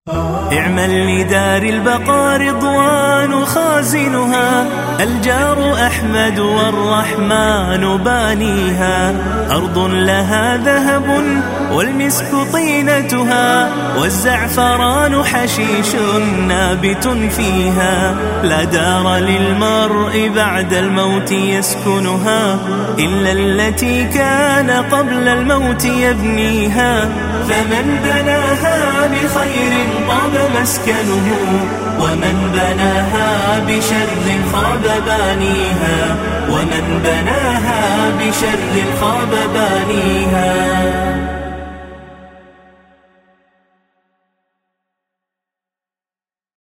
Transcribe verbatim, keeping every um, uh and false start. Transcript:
اعمل لدار البقاء رضوان خازنها، الجار أحمد والرحمن بانيها. أرض لها ذهب والمسك طينتها، والزعفران حشيش نابت فيها. لا دار للمرء بعد الموت يسكنها، إلا التي كان قبل الموت يبنيها. فمن بناها بخير طاب مسكنه، ومن بناها بشر خاب بانيها. ومن بناها بشر خاب بانيها.